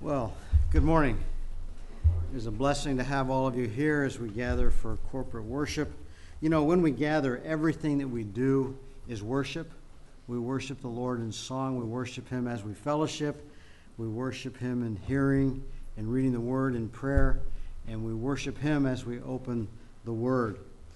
Well, good morning. It is a blessing to have all of you here as we gather for corporate worship. You know, when we gather, everything that we do is worship. We worship the Lord in song. We worship Him as we fellowship. We worship Him in hearing and reading the Word in prayer. And we worship Him as we open the Word.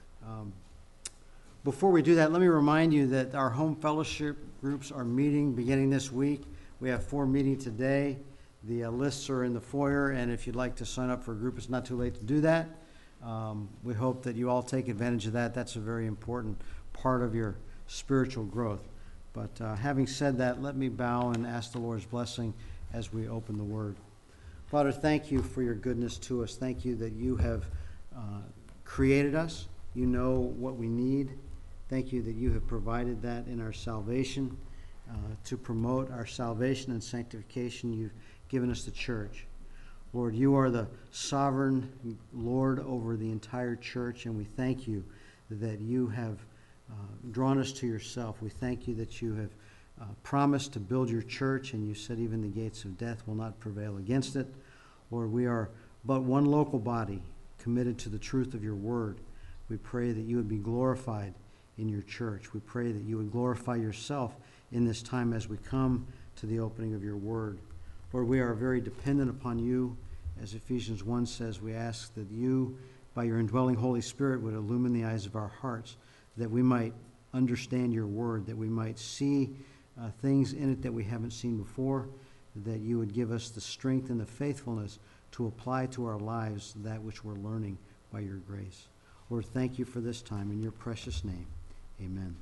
Before we do that, let me remind you that our home fellowship groups are meeting beginning this week. We have 4 meetings today. The lists are in the foyer, and if you'd like to sign up for a group, it's not too late to do that. We hope that you all take advantage of that. That's a very important part of your spiritual growth. But having said that, let me bow and ask the Lord's blessing as we open the Word. Father, thank you for your goodness to us. Thank you that you have created us. You know what we need. Thank you that you have provided that in our salvation. To promote our salvation and sanctification, you've given us the church. Lord, you are the sovereign Lord over the entire church, and we thank you that you have drawn us to yourself. We thank you that you have promised to build your church, and you said even the gates of death will not prevail against it. Lord, we are but one local body committed to the truth of your word. We pray that you would be glorified in your church. We pray that you would glorify yourself in this time as we come to the opening of your word. Lord, we are very dependent upon you. As Ephesians 1 says, we ask that you, by your indwelling Holy Spirit, would illumine the eyes of our hearts, that we might understand your word, that we might see things in it that we haven't seen before, that you would give us the strength and the faithfulness to apply to our lives that which we're learning by your grace. Lord, thank you for this time. In your precious name, amen.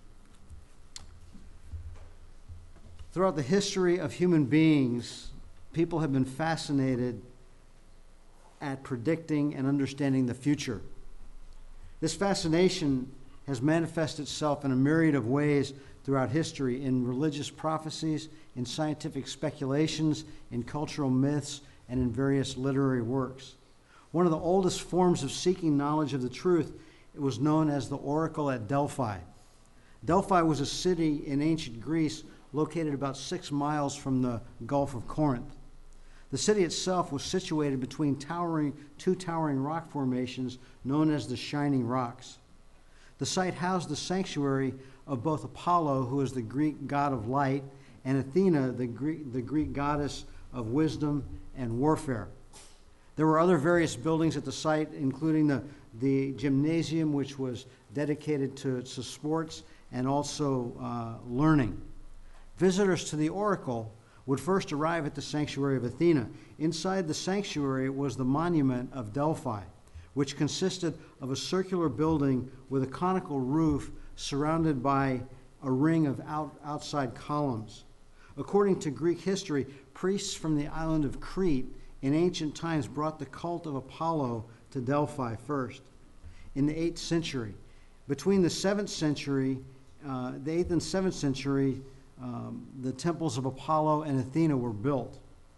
Throughout the history of human beings, people have been fascinated at predicting and understanding the future. This fascination has manifested itself in a myriad of ways throughout history, in religious prophecies, in scientific speculations, in cultural myths, and in various literary works. One of the oldest forms of seeking knowledge of the truth, it was known as the Oracle at Delphi. Delphi was a city in ancient Greece located about 6 miles from the Gulf of Corinth. The city itself was situated between two towering rock formations known as the Shining Rocks. The site housed the sanctuary of both Apollo, who is the Greek god of light, and Athena, the Greek goddess of wisdom and warfare. There were other various buildings at the site, including the gymnasium, which was dedicated to sports and also learning. Visitors to the oracle would first arrive at the sanctuary of Athena. Inside the sanctuary was the monument of Delphi, which consisted of a circular building with a conical roof surrounded by a ring of outside columns. According to Greek history, priests from the island of Crete in ancient times brought the cult of Apollo to Delphi first in the 8th century. Between the 7th century, the 8th and 7th century, the temples of Apollo and Athena were built.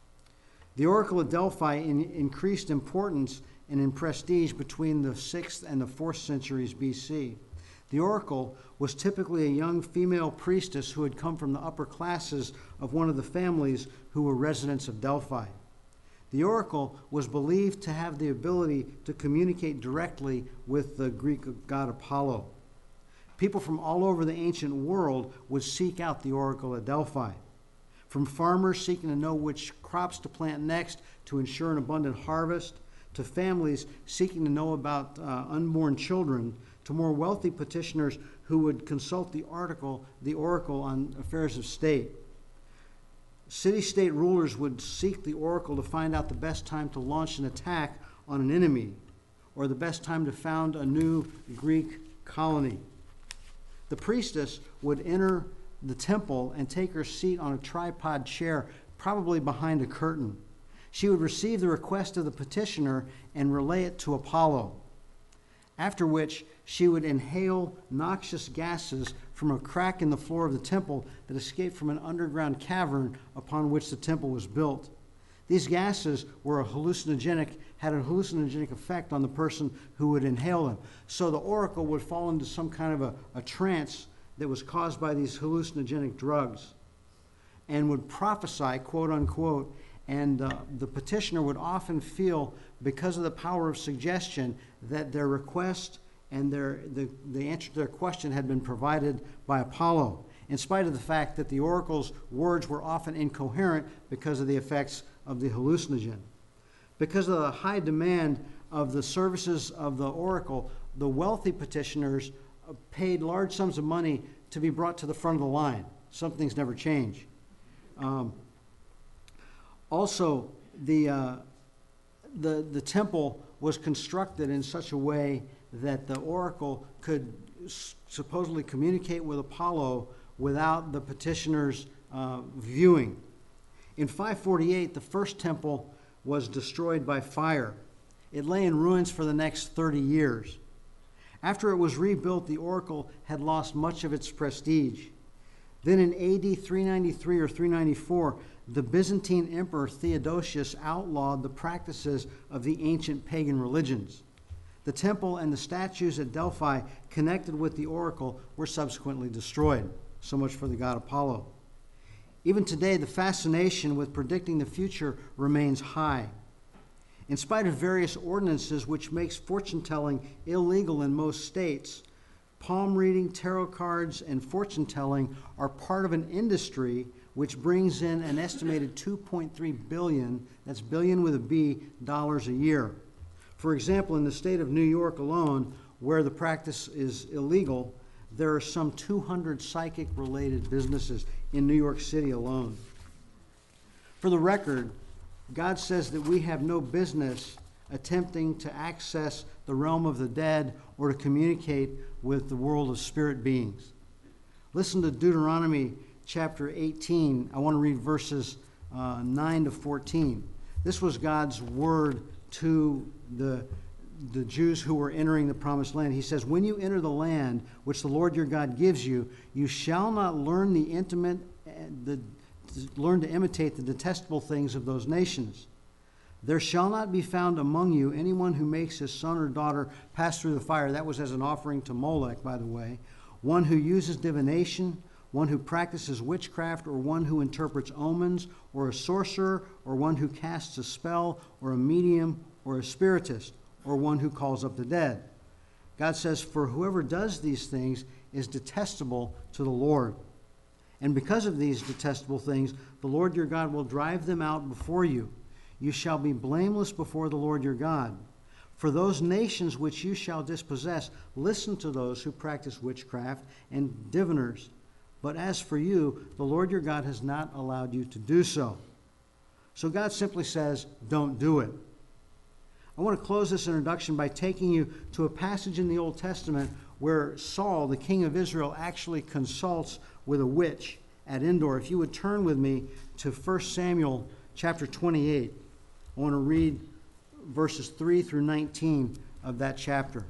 The Oracle of Delphi increased importance and in prestige between the 6th and the 4th centuries BC. The oracle was typically a young female priestess who had come from the upper classes of one of the families who were residents of Delphi. The oracle was believed to have the ability to communicate directly with the Greek god Apollo. People from all over the ancient world would seek out the oracle at Delphi. From farmers seeking to know which crops to plant next to ensure an abundant harvest, to families seeking to know about unborn children, to more wealthy petitioners who would consult the oracle on affairs of state. City-state rulers would seek the oracle to find out the best time to launch an attack on an enemy, or the best time to found a new Greek colony. The priestess would enter the temple and take her seat on a tripod chair, probably behind a curtain. She would receive the request of the petitioner and relay it to Apollo, after which she would inhale noxious gases from a crack in the floor of the temple that escaped from an underground cavern upon which the temple was built. These gases had a hallucinogenic effect on the person who would inhale them. So the oracle would fall into some kind of a trance that was caused by these hallucinogenic drugs and would prophesy, quote unquote, And the petitioner would often feel, because of the power of suggestion, that their request and the answer to their question had been provided by Apollo, in spite of the fact that the oracle's words were often incoherent because of the effects of the hallucinogen. Because of the high demand of the services of the oracle, the wealthy petitioners paid large sums of money to be brought to the front of the line. Some things never change. Also, the temple was constructed in such a way that the oracle could supposedly communicate with Apollo without the petitioner's viewing. In 548, the first temple was destroyed by fire. It lay in ruins for the next 30 years. After it was rebuilt, the oracle had lost much of its prestige. Then in AD 393 or 394, the Byzantine Emperor Theodosius outlawed the practices of the ancient pagan religions. The temple and the statues at Delphi connected with the oracle were subsequently destroyed. So much for the god Apollo. Even today, the fascination with predicting the future remains high. In spite of various ordinances which makes fortune-telling illegal in most states, palm reading, tarot cards, and fortune-telling are part of an industry which brings in an estimated $2.3 billion, that's billion with a B, dollars a year. For example, in the state of New York alone, where the practice is illegal, there are some 200 psychic-related businesses in New York City alone. For the record, God says that we have no business attempting to access the realm of the dead or to communicate with the world of spirit beings. Listen to Deuteronomy chapter 18. I want to read verses 9 to 14. This was God's word to the Jews who were entering the promised land. He says, when you enter the land which the Lord your God gives you, you shall not learn learn to imitate the detestable things of those nations. There shall not be found among you anyone who makes his son or daughter pass through the fire. That was as an offering to Molech, by the way. One who uses divination, one who practices witchcraft, or one who interprets omens, or a sorcerer, or one who casts a spell, or a medium, or a spiritist, or one who calls up the dead. God says, for whoever does these things is detestable to the Lord. And because of these detestable things, the Lord your God will drive them out before you. You shall be blameless before the Lord your God. For those nations which you shall dispossess, listen to those who practice witchcraft and diviners. But as for you, the Lord your God has not allowed you to do so. So God simply says, don't do it. I want to close this introduction by taking you to a passage in the Old Testament where Saul, the king of Israel, actually consults with a witch at Endor. If you would turn with me to 1 Samuel chapter 28. I want to read verses 3 through 19 of that chapter.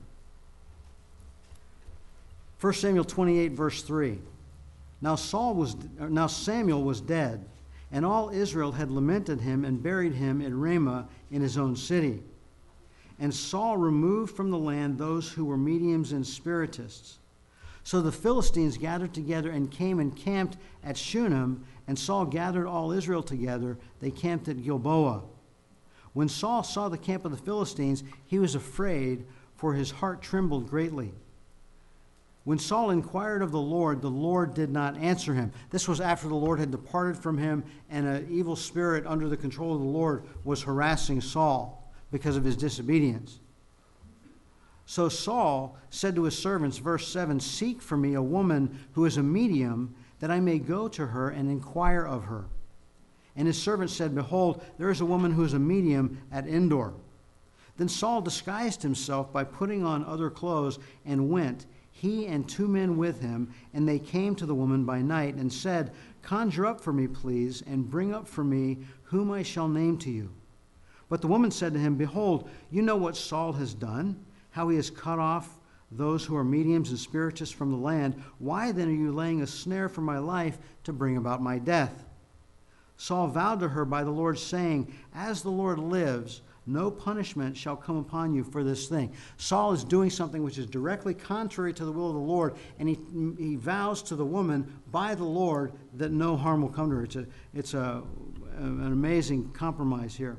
1 Samuel 28, verse 3. Now Samuel was dead, and all Israel had lamented him and buried him in Ramah in his own city. And Saul removed from the land those who were mediums and spiritists. So the Philistines gathered together and came and camped at Shunem, and Saul gathered all Israel together. They camped at Gilboa. When Saul saw the camp of the Philistines, he was afraid, for his heart trembled greatly. When Saul inquired of the Lord did not answer him. This was after the Lord had departed from him, and an evil spirit under the control of the Lord was harassing Saul because of his disobedience. So Saul said to his servants, verse 7, seek for me a woman who is a medium, that I may go to her and inquire of her. And his servants said, behold, there is a woman who is a medium at Endor. Then Saul disguised himself by putting on other clothes and went, he and 2 men with him, and they came to the woman by night and said, conjure up for me, please, and bring up for me whom I shall name to you. But the woman said to him, behold, you know what Saul has done, how he has cut off those who are mediums and spiritists from the land. Why then are you laying a snare for my life to bring about my death? Saul vowed to her by the Lord, saying, as the Lord lives, no punishment shall come upon you for this thing. Saul is doing something which is directly contrary to the will of the Lord, and he vows to the woman by the Lord that no harm will come to her. It's a an amazing compromise here.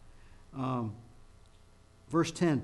Verse 10,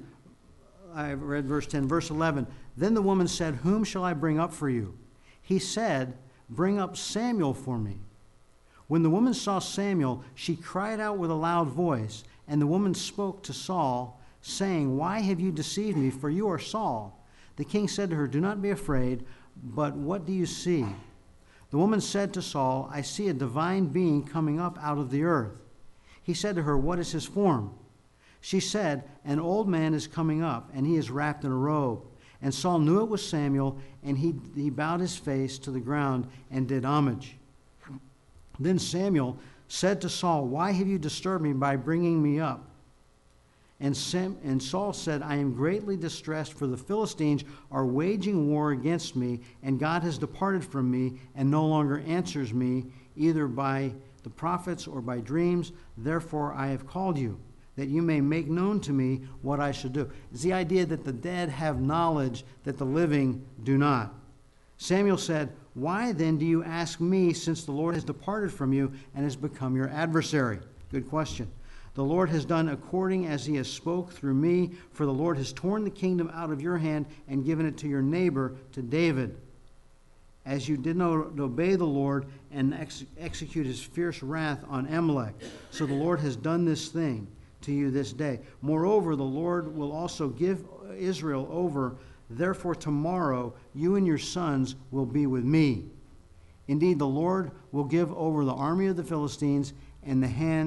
I read verse 10. Verse 11, then the woman said, whom shall I bring up for you? He said, bring up Samuel for me. When the woman saw Samuel, she cried out with a loud voice, and the woman spoke to Saul, saying, why have you deceived me, for you are Saul? The king said to her, do not be afraid, but what do you see? The woman said to Saul, I see a divine being coming up out of the earth. He said to her, what is his form? She said, an old man is coming up, and he is wrapped in a robe. And Saul knew it was Samuel, and he bowed his face to the ground and did homage. Then Samuel said to Saul, why have you disturbed me by bringing me up? And Saul said, I am greatly distressed, for the Philistines are waging war against me, and God has departed from me and no longer answers me, either by the prophets or by dreams. Therefore I have called you, that you may make known to me what I should do. It's the idea that the dead have knowledge that the living do not. Samuel said, why then do you ask me, since the Lord has departed from you and has become your adversary? Good question. The Lord has done according as he has spoke through me, for the Lord has torn the kingdom out of your hand and given it to your neighbor, to David. As you did not obey the Lord and execute his fierce wrath on Amalek. So the Lord has done this thing to you this day. Moreover, the Lord will also give Israel over. Therefore tomorrow you and your sons will be with me. Indeed, the Lord will give over the army of the Philistines and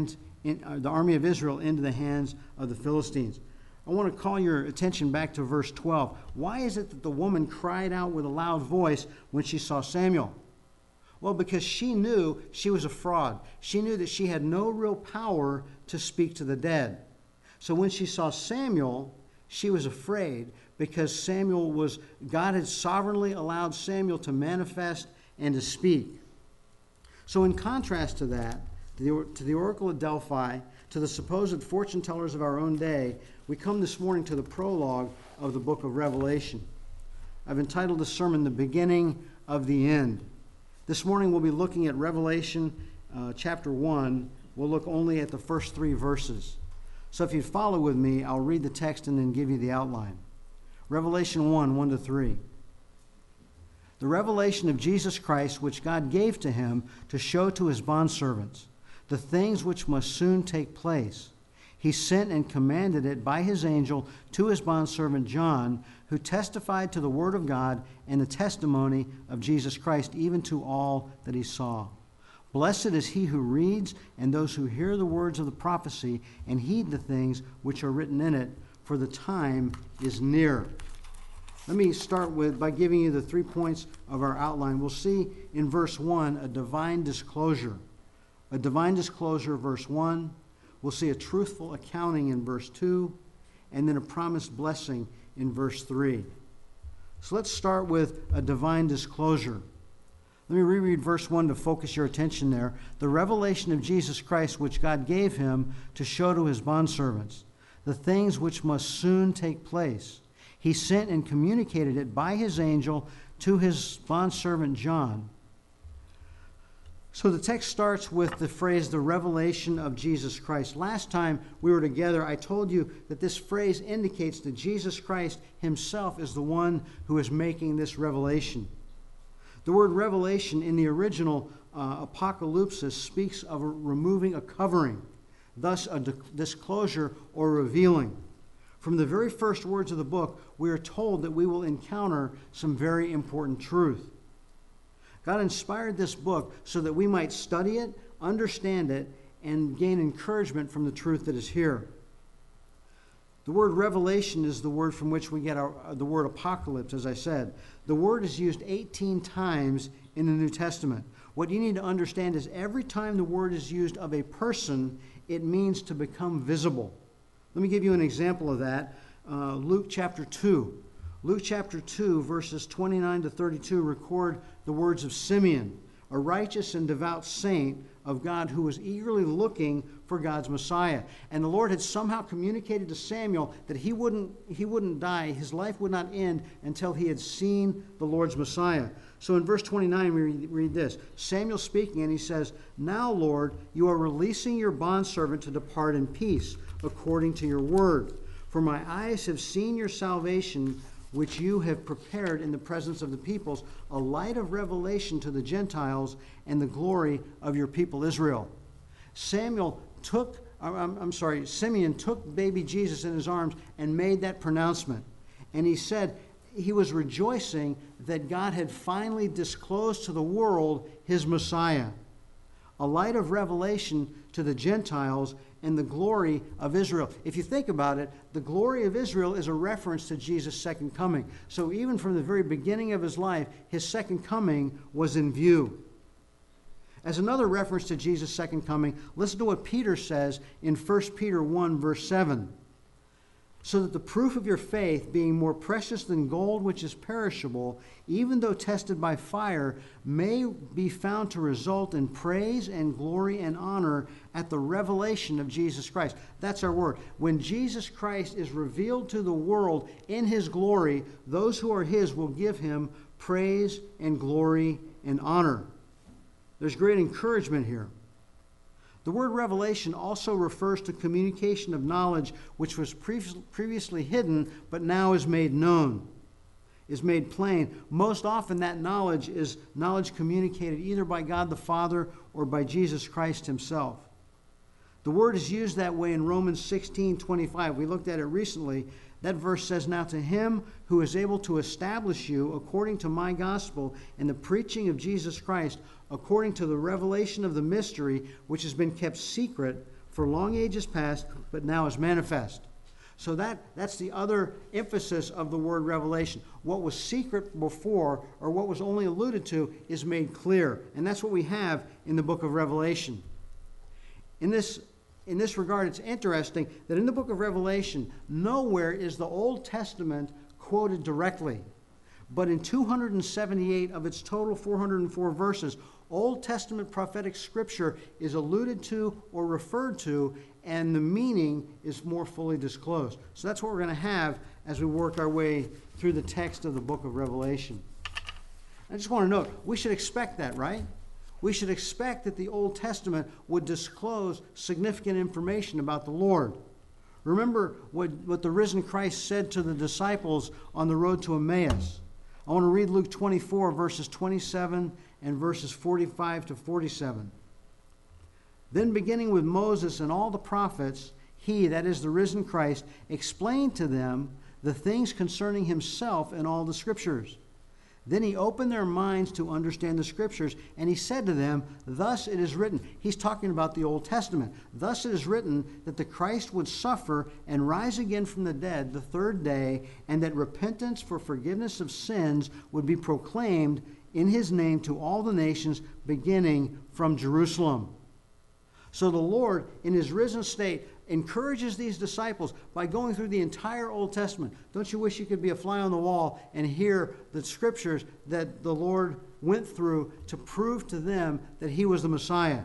the army of Israel into the hands of the Philistines. I want to call your attention back to verse 12. Why is it that the woman cried out with a loud voice when she saw Samuel? Well, because she knew she was a fraud. She knew that she had no real power to speak to the dead. So when she saw Samuel, she was afraid, because God had sovereignly allowed Samuel to manifest and to speak. So in contrast to that, to the oracle of Delphi, to the supposed fortune tellers of our own day, we come this morning to the prologue of the book of Revelation. I've entitled the sermon, The Beginning of the End. This morning we'll be looking at Revelation chapter 1. We'll look only at the first 3 verses. So if you'd follow with me, I'll read the text and then give you the outline. Revelation 1, 1-3. The revelation of Jesus Christ, which God gave to him to show to his bondservants the things which must soon take place. He sent and commanded it by his angel to his bondservant John, who testified to the word of God and the testimony of Jesus Christ, even to all that he saw. Blessed is he who reads and those who hear the words of the prophecy and heed the things which are written in it, for the time is near. Let me start by giving you the 3 points of our outline. We'll see in verse 1 a divine disclosure. A divine disclosure, verse 1. We'll see a truthful accounting in verse 2, and then a promised blessing in verse 3. So let's start with a divine disclosure. Let me reread verse 1 to focus your attention there. The revelation of Jesus Christ, which God gave him to show to his bondservants, the things which must soon take place. He sent and communicated it by his angel to his bondservant John. So the text starts with the phrase, the revelation of Jesus Christ. Last time we were together, I told you that this phrase indicates that Jesus Christ himself is the one who is making this revelation. The word revelation in the original apocalypsis speaks of removing a covering, thus a disclosure or revealing. From the very first words of the book, we are told that we will encounter some very important truth. God inspired this book so that we might study it, understand it, and gain encouragement from the truth that is here. The word revelation is the word from which we get the word apocalypse, as I said. The word is used 18 times in the New Testament. What you need to understand is every time the word is used of a person, it means to become visible. Let me give you an example of that. Luke chapter 2. Luke chapter 2, verses 29 to 32 record the words of Simeon, a righteous and devout saint of God who was eagerly looking for God's Messiah. And the Lord had somehow communicated to Samuel that he wouldn't die, his life would not end until he had seen the Lord's Messiah. So in verse 29 we read this, Samuel speaking, and he says, "Now, Lord, you are releasing your bondservant to depart in peace, according to your word. For my eyes have seen your salvation, which you have prepared in the presence of the peoples, a light of revelation to the Gentiles and the glory of your people Israel." Simeon took baby Jesus in his arms and made that pronouncement. And he said he was rejoicing that God had finally disclosed to the world his Messiah, a light of revelation to the Gentiles and the glory of Israel. If you think about it, the glory of Israel is a reference to Jesus' second coming. So even from the very beginning of his life, his second coming was in view. As another reference to Jesus' second coming, listen to what Peter says in 1 Peter 1, verse 7. "So that the proof of your faith, being more precious than gold which is perishable, even though tested by fire, may be found to result in praise and glory and honor at the revelation of Jesus Christ." That's our word. When Jesus Christ is revealed to the world in his glory, those who are his will give him praise and glory and honor. There's great encouragement here. The word revelation also refers to communication of knowledge which was previously hidden but now is made known, is made plain. Most often that knowledge is knowledge communicated either by God the Father or by Jesus Christ himself. The word is used that way in Romans 16:25. We looked at it recently. That verse says, "Now to him who is able to establish you according to my gospel and the preaching of Jesus Christ, according to the revelation of the mystery, which has been kept secret for long ages past, but now is manifest." So that's the other emphasis of the word revelation. What was secret before, or what was only alluded to, is made clear. And that's what we have in the book of Revelation. In this regard, it's interesting that in the book of Revelation, nowhere is the Old Testament quoted directly. But in 278 of its total 404 verses, Old Testament prophetic scripture is alluded to or referred to, and the meaning is more fully disclosed. So that's what we're going to have as we work our way through the text of the book of Revelation. I just want to note, we should expect that, right? We should expect that the Old Testament would disclose significant information about the Lord. Remember what the risen Christ said to the disciples on the road to Emmaus. I want to read Luke 24, verses 27 and verses 45 to 47. "Then beginning with Moses and all the prophets, he, that is the risen Christ, explained to them the things concerning himself in all the scriptures. Then he opened their minds to understand the scriptures, and he said to them, thus it is written." He's talking about the Old Testament. "Thus it is written that the Christ would suffer and rise again from the dead the third day, and that repentance for forgiveness of sins would be proclaimed in his name to all the nations, beginning from Jerusalem." So the Lord, in his risen state, encourages these disciples by going through the entire Old Testament. Don't you wish you could be a fly on the wall and hear the scriptures that the Lord went through to prove to them that he was the Messiah?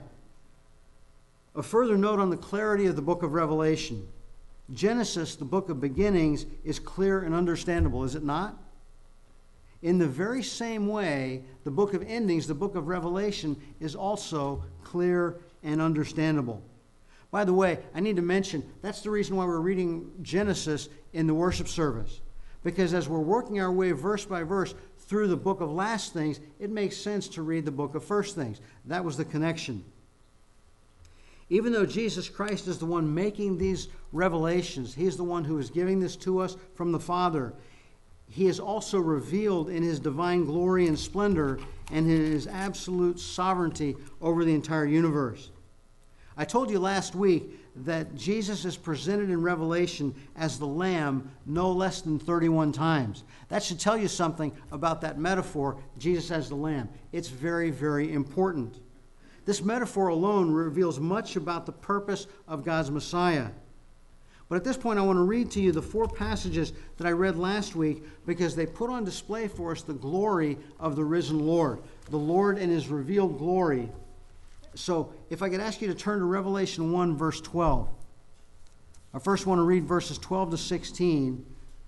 A further note on the clarity of the book of Revelation. Genesis, the book of beginnings, is clear and understandable, is it not? In the very same way, the book of endings, the book of Revelation, is also clear and understandable. By the way, I need to mention, that's the reason why we're reading Genesis in the worship service. Because as we're working our way verse by verse through the book of last things, it makes sense to read the book of first things. That was the connection. Even though Jesus Christ is the one making these revelations, he's the one who is giving this to us from the Father, he is also revealed in his divine glory and splendor and in his absolute sovereignty over the entire universe. I told you last week that Jesus is presented in Revelation as the Lamb no less than 31 times. That should tell you something about that metaphor, Jesus as the Lamb. It's very, very important. This metaphor alone reveals much about the purpose of God's Messiah. But at this point, I want to read to you the 4 passages that I read last week because they put on display for us the glory of the risen Lord, the Lord in his revealed glory. So if I could ask you to turn to Revelation 1, verse 12. I first want to read verses 12 to 16.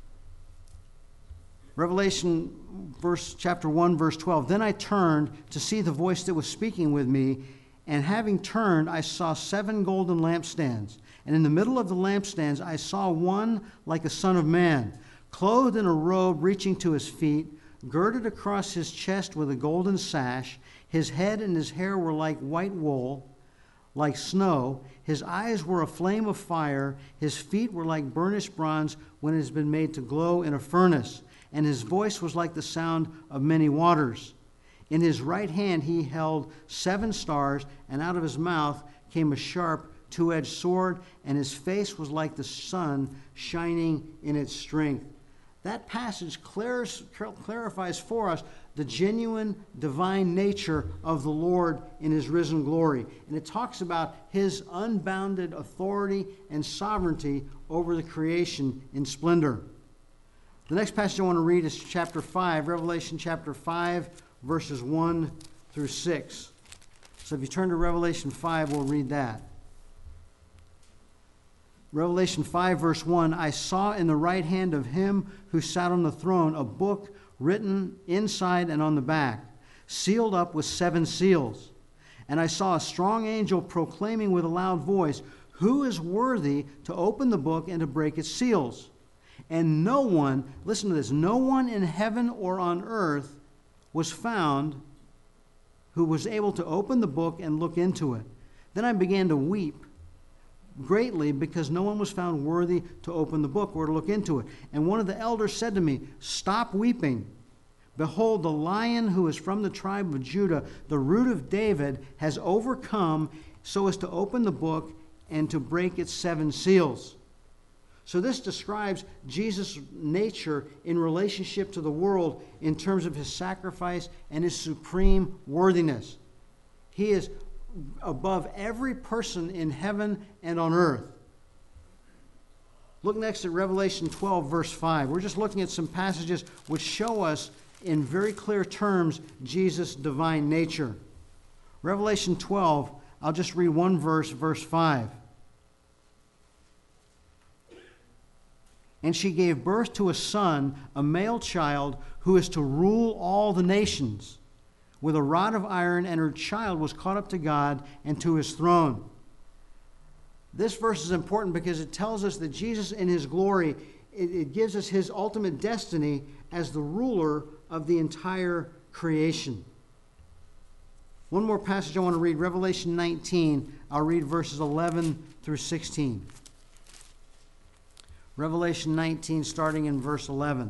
Revelation chapter 1, verse 12. Then I turned to see the voice that was speaking with me, and having turned, I saw 7 golden lampstands. And in the middle of the lampstands, I saw one like a son of man, clothed in a robe reaching to his feet, girded across his chest with a golden sash. His head and his hair were like white wool, like snow. His eyes were a flame of fire. His feet were like burnished bronze when it has been made to glow in a furnace. And his voice was like the sound of many waters. In his right hand he held 7 stars, and out of his mouth came a sharp 2-edged sword, and his face was like the sun shining in its strength. That passage clarifies for us the genuine divine nature of the Lord in his risen glory. And it talks about his unbounded authority and sovereignty over the creation in splendor. The next passage I want to read is chapter 5, Revelation chapter 5, verses 1 through 6. So if you turn to Revelation 5, we'll read that. Revelation 5, verse 1, I saw in the right hand of him who sat on the throne a book written inside and on the back, sealed up with 7 seals. And I saw a strong angel proclaiming with a loud voice, who is worthy to open the book and to break its seals? And no one, listen to this, no one in heaven or on earth was found who was able to open the book and look into it. Then I began to weep greatly because no one was found worthy to open the book or to look into it. And one of the elders said to me, stop weeping. Behold, the Lion who is from the tribe of Judah, the Root of David, has overcome so as to open the book and to break its 7 seals. So this describes Jesus' nature in relationship to the world in terms of his sacrifice and his supreme worthiness. He is above every person in heaven and on earth. Look next at Revelation 12, verse 5. We're just looking at some passages which show us in very clear terms Jesus' divine nature. Revelation 12, I'll just read one verse, verse 5. And she gave birth to a son, a male child, who is to rule all the nations with a rod of iron, and her child was caught up to God and to his throne. This verse is important because it tells us that Jesus in his glory, it gives us his ultimate destiny as the ruler of the entire creation. One more passage I want to read, Revelation 19. I'll read verses 11 through 16. Revelation 19, starting in verse 11.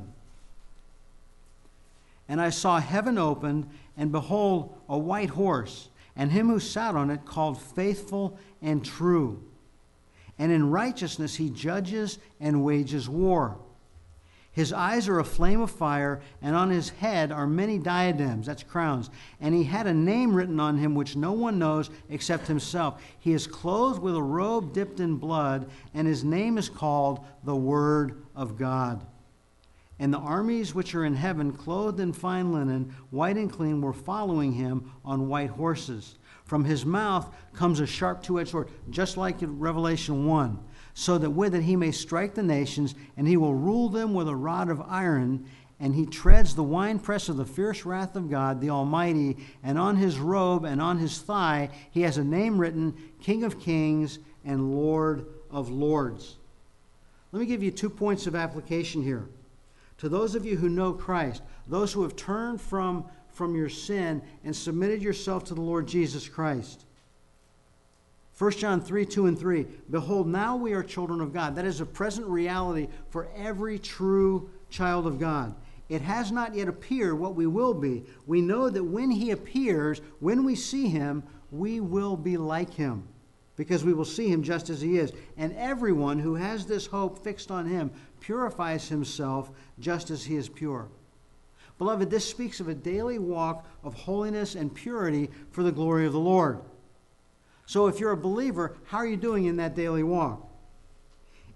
And I saw heaven opened, and behold, a white horse, and him who sat on it called Faithful and True. And in righteousness he judges and wages war. His eyes are a flame of fire, and on his head are many diadems, that's crowns. And he had a name written on him which no one knows except himself. He is clothed with a robe dipped in blood, and his name is called the Word of God. And the armies which are in heaven, clothed in fine linen, white and clean, were following him on white horses. From his mouth comes a sharp 2-edged sword, just like in Revelation 1. So that with it he may strike the nations, and he will rule them with a rod of iron, and he treads the winepress of the fierce wrath of God, the Almighty, and on his robe and on his thigh he has a name written, King of Kings and Lord of Lords. Let me give you 2 points of application here. To those of you who know Christ, those who have turned from your sin and submitted yourself to the Lord Jesus Christ. 1 John 3, 2 and 3, behold, now we are children of God. That is a present reality for every true child of God. It has not yet appeared what we will be. We know that when he appears, when we see him, we will be like him, because we will see him just as he is. And everyone who has this hope fixed on him purifies himself just as he is pure. Beloved, this speaks of a daily walk of holiness and purity for the glory of the Lord. So if you're a believer, how are you doing in that daily walk?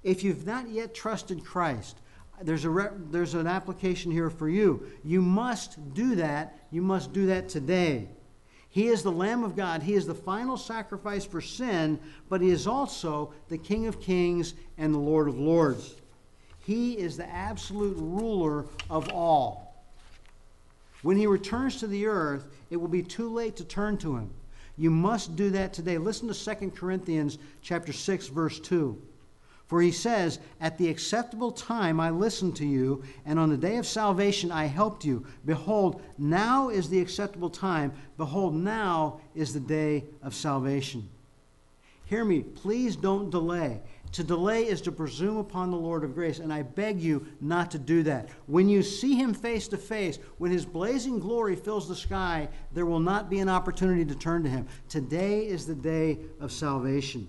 If you've not yet trusted Christ, there's an application here for you. You must do that. You must do that today. He is the Lamb of God. He is the final sacrifice for sin, but He is also the King of Kings and the Lord of Lords. He is the absolute ruler of all. When He returns to the earth, it will be too late to turn to Him. You must do that today. Listen to 2 Corinthians chapter 6, verse 2. For he says, "At the acceptable time I listened to you, and on the day of salvation I helped you. Behold, now is the acceptable time. Behold, now is the day of salvation." Hear me, please don't delay. To delay is to presume upon the Lord of grace, and I beg you not to do that. When you see Him face to face, when His blazing glory fills the sky, there will not be an opportunity to turn to Him. Today is the day of salvation.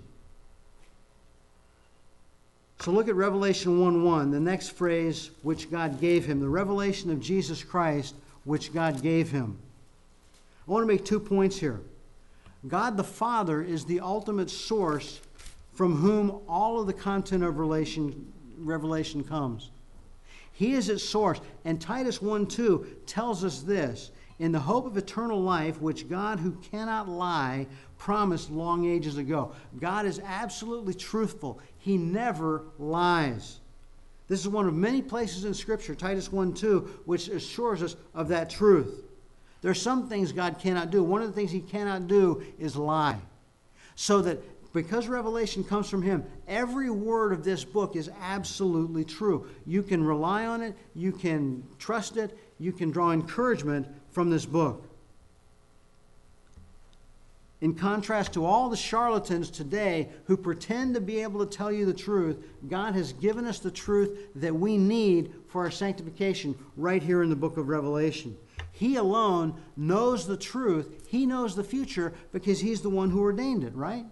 So look at Revelation 1:1, the next phrase, which God gave Him, the revelation of Jesus Christ, which God gave Him. I want to make 2 points here. God the Father is the ultimate source from whom all of the content of Revelation comes. He is its source. And Titus 1:2 tells us this: "In the hope of eternal life, which God, who cannot lie, promised long ages ago." God is absolutely truthful. He never lies. This is one of many places in Scripture, Titus 1:2, which assures us of that truth. There are some things God cannot do. One of the things He cannot do is lie. So that because revelation comes from Him, every word of this book is absolutely true. You can rely on it. You can trust it. You can draw encouragement from this book. In contrast to all the charlatans today who pretend to be able to tell you the truth, God has given us the truth that we need for our sanctification right here in the book of Revelation. He alone knows the truth. He knows the future because He's the one who ordained it, right?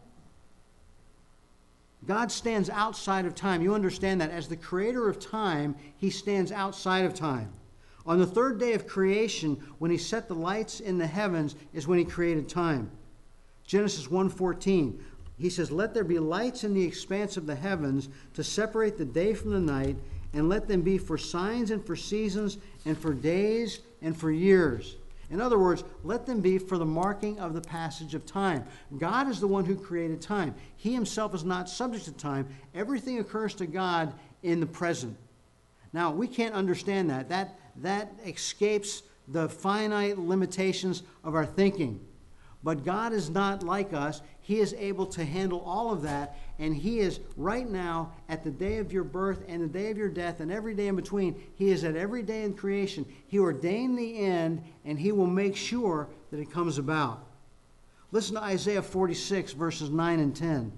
God stands outside of time. You understand that. As the creator of time, He stands outside of time. On the third day of creation, when He set the lights in the heavens, is when He created time. Genesis 1:14, He says, "Let there be lights in the expanse of the heavens to separate the day from the night, and let them be for signs and for seasons and for days and for years." In other words, let them be for the marking of the passage of time. God is the one who created time. He Himself is not subject to time. Everything occurs to God in the present. Now, we can't understand that. That escapes the finite limitations of our thinking. But God is not like us. He is able to handle all of that, and He is right now at the day of your birth and the day of your death and every day in between. He is at every day in creation. He ordained the end, and He will make sure that it comes about. Listen to Isaiah 46, verses 9 and 10.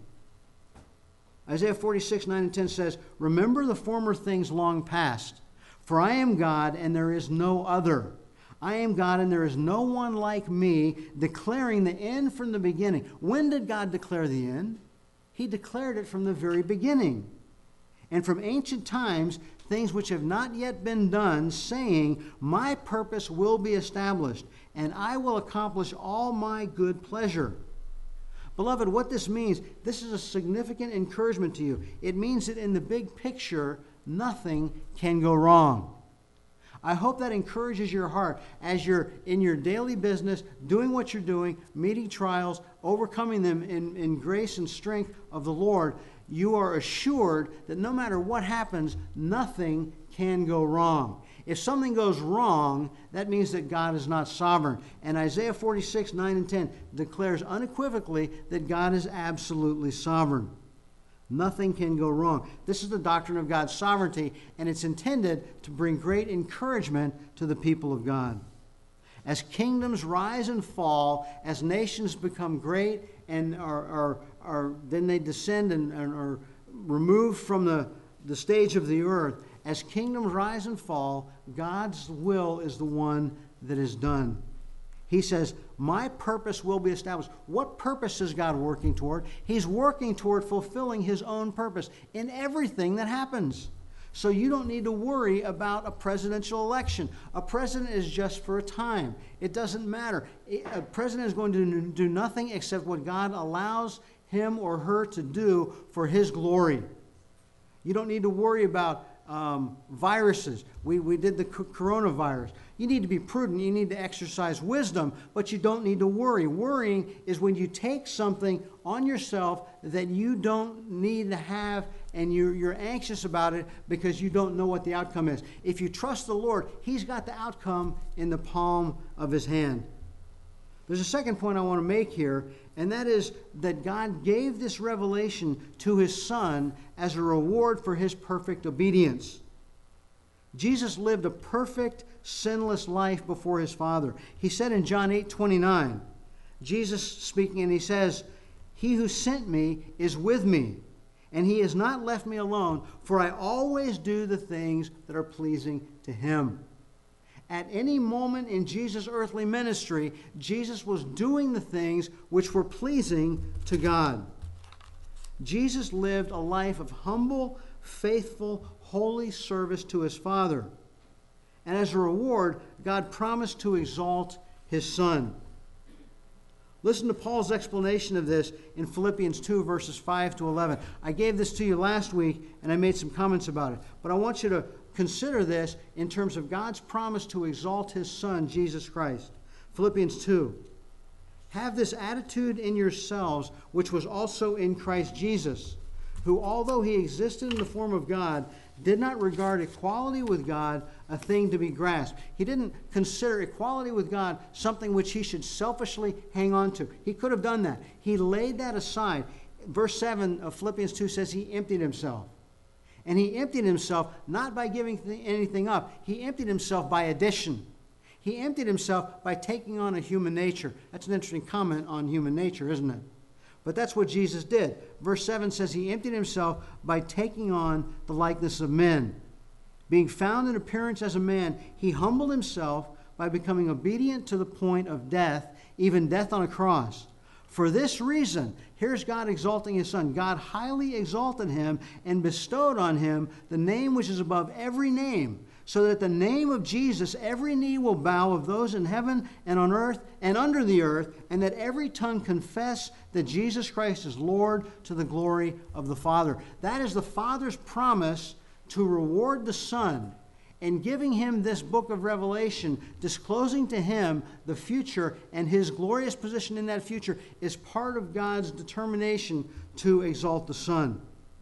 Isaiah 46, 9 and 10 says, "Remember the former things long past, for I am God and there is no other. I am God and there is no one like me, declaring the end from the beginning." When did God declare the end? He declared it from the very beginning. "And from ancient times, things which have not yet been done, saying, my purpose will be established, and I will accomplish all my good pleasure." Beloved, what this means, this is a significant encouragement to you. It means that in the big picture, nothing can go wrong. I hope that encourages your heart as you're in your daily business, doing what you're doing, meeting trials, overcoming them in grace and strength of the Lord. You are assured that no matter what happens, nothing can go wrong. If something goes wrong, that means that God is not sovereign. And Isaiah 46, 9 and 10 declares unequivocally that God is absolutely sovereign. Nothing can go wrong. This is the doctrine of God's sovereignty, and it's intended to bring great encouragement to the people of God. As kingdoms rise and fall, as nations become great and then they descend and are removed from the stage of the earth, as kingdoms rise and fall, God's will is the one that is done. He says, my purpose will be established. What purpose is God working toward? He's working toward fulfilling His own purpose in everything that happens. So you don't need to worry about a presidential election. A president is just for a time. It doesn't matter. A president is going to do nothing except what God allows him or her to do for His glory. You don't need to worry about viruses. We did the coronavirus. You need to be prudent. You need to exercise wisdom, but you don't need to worry. Worrying is when you take something on yourself that you don't need to have, and you're anxious about it because you don't know what the outcome is. If you trust the Lord, He's got the outcome in the palm of His hand. There's a second point I want to make here, and that is that God gave this revelation to His Son as a reward for His perfect obedience. Jesus lived a perfect, sinless life before His Father. He said in John 8:29, Jesus speaking, and He says, "He who sent me is with me, and He has not left me alone, for I always do the things that are pleasing to Him." At any moment in Jesus' earthly ministry, Jesus was doing the things which were pleasing to God. Jesus lived a life of humble, faithful, holy service to His Father. And as a reward, God promised to exalt His Son. Listen to Paul's explanation of this in Philippians 2, verses 5 to 11. I gave this to you last week, and I made some comments about it. But I want you to consider this in terms of God's promise to exalt His Son, Jesus Christ. Philippians 2. Have this attitude in yourselves, which was also in Christ Jesus, who, although He existed in the form of God, did not regard equality with God a thing to be grasped. He didn't consider equality with God something which He should selfishly hang on to. He could have done that. He laid that aside. Verse 7 of Philippians 2 says He emptied Himself. And He emptied Himself not by giving anything up. He emptied Himself by addition. He emptied Himself by taking on a human nature. That's an interesting comment on human nature, isn't it? But that's what Jesus did. Verse 7 says He emptied Himself by taking on the likeness of men. Being found in appearance as a man, He humbled Himself by becoming obedient to the point of death, even death on a cross. For this reason, here's God exalting His Son. God highly exalted Him and bestowed on Him the name which is above every name, so that at the name of Jesus every knee will bow, of those in heaven and on earth and under the earth, and that every tongue confess that Jesus Christ is Lord, to the glory of the Father. That is the Father's promise to reward the Son, and giving Him this book of Revelation, disclosing to Him the future and His glorious position in that future, is part of God's determination to exalt the Son.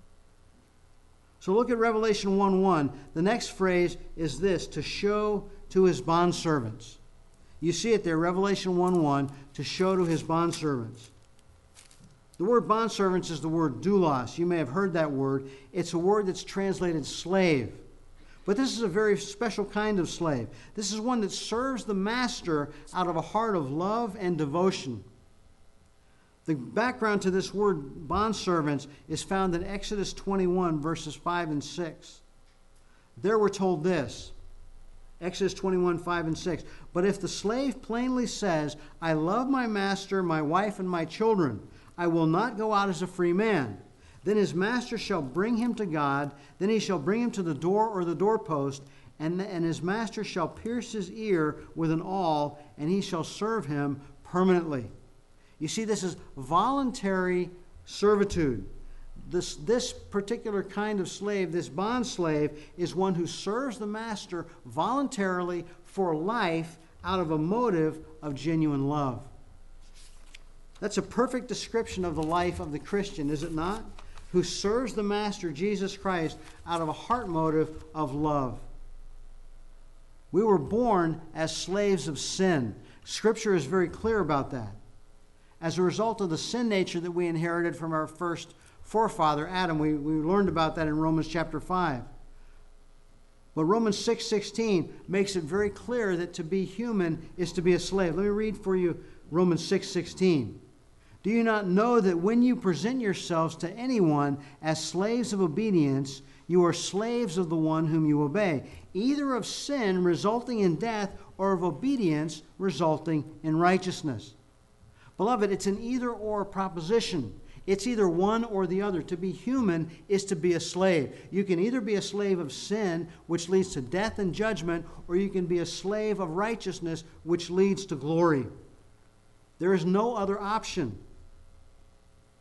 So look at Revelation 1:1. The next phrase is this: to show to His bondservants. You see it there, Revelation 1:1, to show to His bondservants. The word bondservants is the word doulos. You may have heard that word. It's a word that's translated slave. But this is a very special kind of slave. This is one that serves the master out of a heart of love and devotion. The background to this word bondservants is found in Exodus 21, verses 5 and 6. There we're told this, Exodus 21, 5 and 6. But if the slave plainly says, I love my master, my wife, and my children, I will not go out as a free man. Then his master shall bring him to God. Then he shall bring him to the door or the doorpost, and his master shall pierce his ear with an awl, and he shall serve him permanently. You see, this is voluntary servitude. This particular kind of slave, this bond slave, is one who serves the master voluntarily for life out of a motive of genuine love. That's a perfect description of the life of the Christian, is it not? Who serves the Master, Jesus Christ, out of a heart motive of love. We were born as slaves of sin. Scripture is very clear about that. As a result of the sin nature that we inherited from our first forefather, Adam, we learned about that in Romans chapter 5. But Romans 6:16 makes it very clear that to be human is to be a slave. Let me read for you Romans 6:16. Do you not know that when you present yourselves to anyone as slaves of obedience, you are slaves of the one whom you obey, either of sin resulting in death or of obedience resulting in righteousness? Beloved, it's an either-or proposition. It's either one or the other. To be human is to be a slave. You can either be a slave of sin, which leads to death and judgment, or you can be a slave of righteousness, which leads to glory. There is no other option.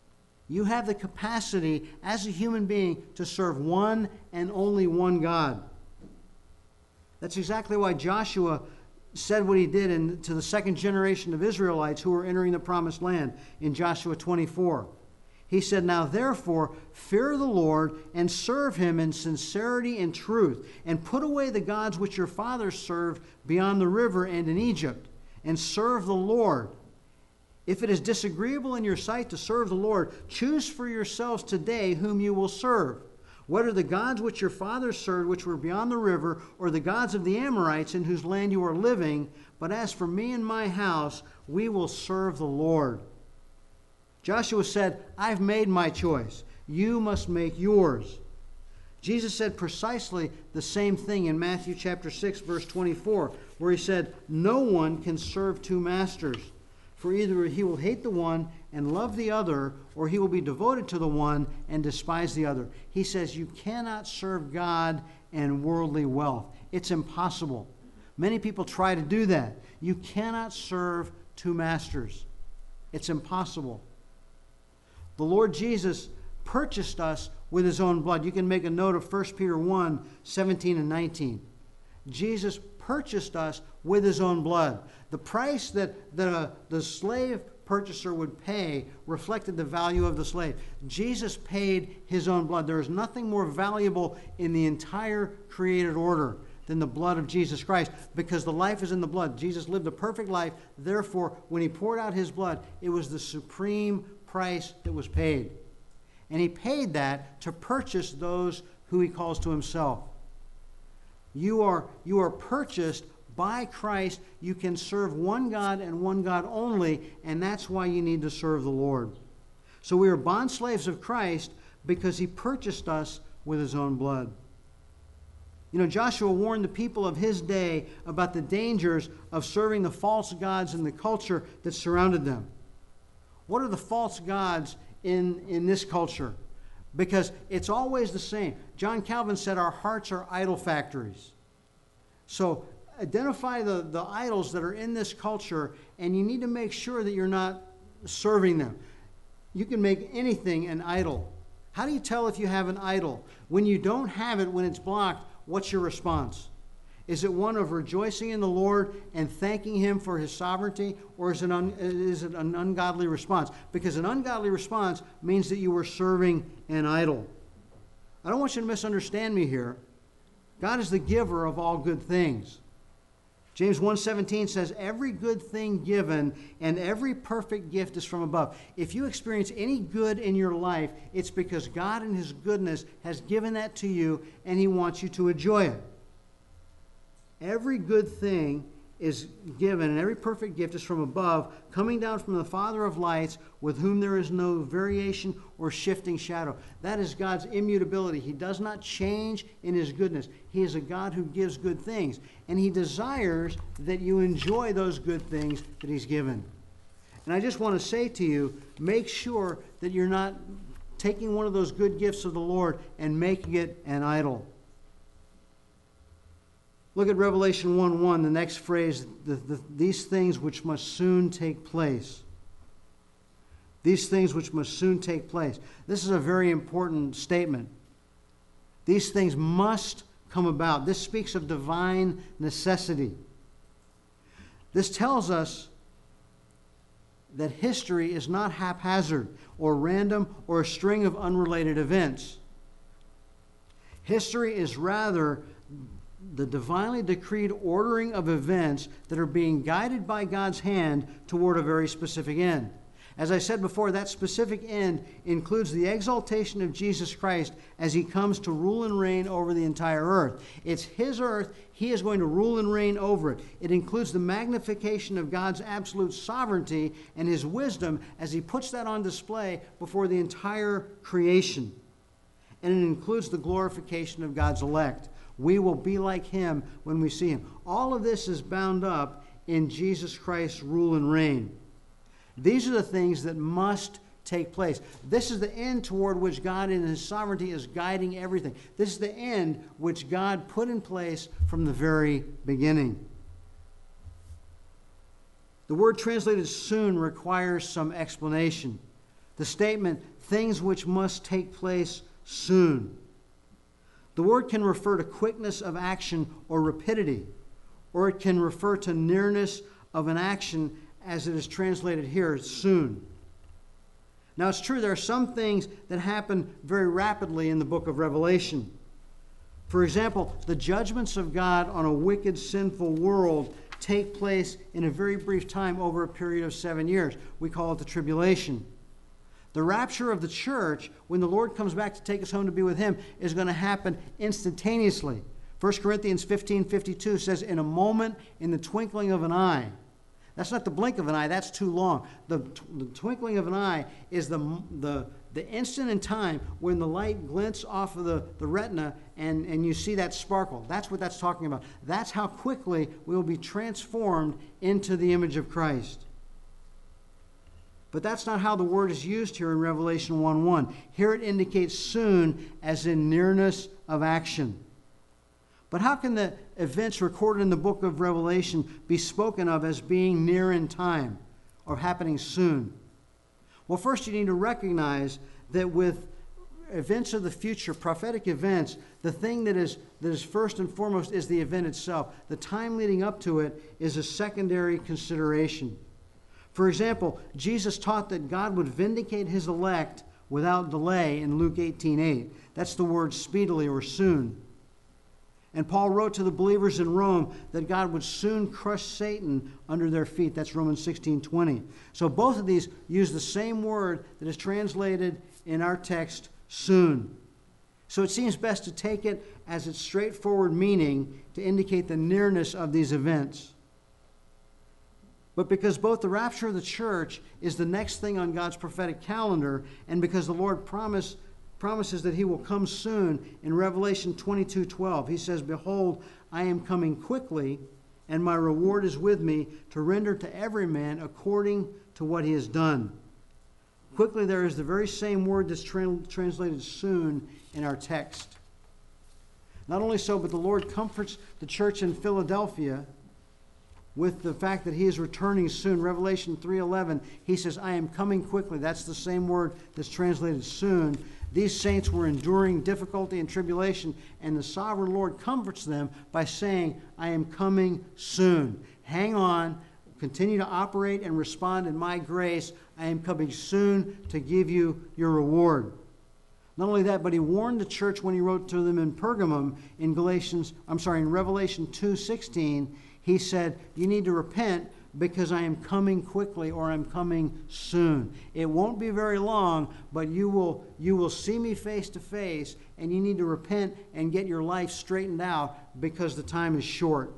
You have the capacity as a human being to serve one and only one God. That's exactly why Joshua said what he did to the second generation of Israelites who were entering the promised land in Joshua 24. He said, "Now therefore, fear the Lord and serve him in sincerity and truth, and put away the gods which your fathers served beyond the river and in Egypt, and serve the Lord. If it is disagreeable in your sight to serve the Lord, choose for yourselves today whom you will serve, whether the gods which your fathers served, which were beyond the river, or the gods of the Amorites in whose land you are living. But as for me and my house, we will serve the Lord." Joshua said, "I've made my choice. You must make yours." Jesus said precisely the same thing in Matthew chapter 6, verse 24, where he said, "No one can serve two masters, for either he will hate the one and love the other, or he will be devoted to the one and despise the other." He says you cannot serve God and worldly wealth. It's impossible. Many people try to do that. You cannot serve two masters. It's impossible. The Lord Jesus purchased us with his own blood. You can make a note of 1 Peter 1, 17 and 19. Jesus purchased us with his own blood. The price that the slave purchaser would pay reflected the value of the slave. Jesus paid his own blood. There is nothing more valuable in the entire created order than the blood of Jesus Christ, because the life is in the blood. Jesus lived a perfect life. Therefore, when he poured out his blood, it was the supreme price that was paid. And he paid that to purchase those who he calls to himself. You are purchased by Christ. You can serve one God and one God only, and that's why you need to serve the Lord. So we are bondslaves of Christ because he purchased us with his own blood. You know, Joshua warned the people of his day about the dangers of serving the false gods in the culture that surrounded them. What are the false gods in this culture? Because it's always the same. John Calvin said our hearts are idol factories. So identify the idols that are in this culture, and you need to make sure that you're not serving them. You can make anything an idol. How do you tell if you have an idol? When you don't have it, when it's blocked, what's your response? Is it one of rejoicing in the Lord and thanking him for his sovereignty, or is it an ungodly response? Because an ungodly response means that you were serving an idol. I don't want you to misunderstand me here. God is the giver of all good things. James 1:17 says, "Every good thing given and every perfect gift is from above." If you experience any good in your life, it's because God in his goodness has given that to you, and he wants you to enjoy it. Every good thing is given, and every perfect gift is from above, coming down from the Father of lights, with whom there is no variation or shifting shadow. That is God's immutability. He does not change in his goodness. He is a God who gives good things, and he desires that you enjoy those good things that he's given. And I just want to say to you, make sure that you're not taking one of those good gifts of the Lord and making it an idol. Look at Revelation 1:1, the next phrase, these things which must soon take place. These things which must soon take place. This is a very important statement. These things must come about. This speaks of divine necessity. This tells us that history is not haphazard or random or a string of unrelated events. History is rather the divinely decreed ordering of events that are being guided by God's hand toward a very specific end. As I said before, that specific end includes the exaltation of Jesus Christ as he comes to rule and reign over the entire earth. It's his earth. He is going to rule and reign over it. It includes the magnification of God's absolute sovereignty and his wisdom as he puts that on display before the entire creation. And it includes the glorification of God's elect. We will be like him when we see him. All of this is bound up in Jesus Christ's rule and reign. These are the things that must take place. This is the end toward which God in his sovereignty is guiding everything. This is the end which God put in place from the very beginning. The word translated soon requires some explanation. The statement, things which must take place soon. The word can refer to quickness of action or rapidity, or it can refer to nearness of an action as it is translated here, soon. Now it's true there are some things that happen very rapidly in the book of Revelation. For example, the judgments of God on a wicked, sinful world take place in a very brief time over a period of 7 years. We call it the tribulation. The rapture of the church, when the Lord comes back to take us home to be with Him, is going to happen instantaneously. 1 Corinthians 15:52 says, in a moment, in the twinkling of an eye. That's not the blink of an eye, that's too long. The twinkling of an eye is the instant in time when the light glints off of the retina and you see that sparkle. That's what that's talking about. That's how quickly we will be transformed into the image of Christ. But that's not how the word is used here in Revelation 1:1. Here it indicates soon as in nearness of action. But how can the events recorded in the book of Revelation be spoken of as being near in time or happening soon? Well, first you need to recognize that with events of the future, prophetic events, the thing that is first and foremost is the event itself. The time leading up to it is a secondary consideration. For example, Jesus taught that God would vindicate His elect without delay in Luke 18:8. That's the word speedily or soon. And Paul wrote to the believers in Rome that God would soon crush Satan under their feet. That's Romans 16:20. So both of these use the same word that is translated in our text, soon. So it seems best to take it as its straightforward meaning to indicate the nearness of these events. But because both the rapture of the church is the next thing on God's prophetic calendar, and because the Lord promises that He will come soon, in Revelation 22:12, He says, behold, I am coming quickly, and my reward is with me to render to every man according to what he has done. Quickly there is the very same word that's translated soon in our text. Not only so, but the Lord comforts the church in Philadelphia with the fact that He is returning soon. Revelation 3:11, He says, I am coming quickly. That's the same word that's translated soon. These saints were enduring difficulty and tribulation, and the sovereign Lord comforts them by saying, I am coming soon. Hang on. Continue to operate and respond in my grace. I am coming soon to give you your reward. Not only that, but He warned the church when He wrote to them in Pergamum in Revelation 2:16. He said, you need to repent because I am coming quickly, or I'm coming soon. It won't be very long, but you will see me face to face, and you need to repent and get your life straightened out because the time is short.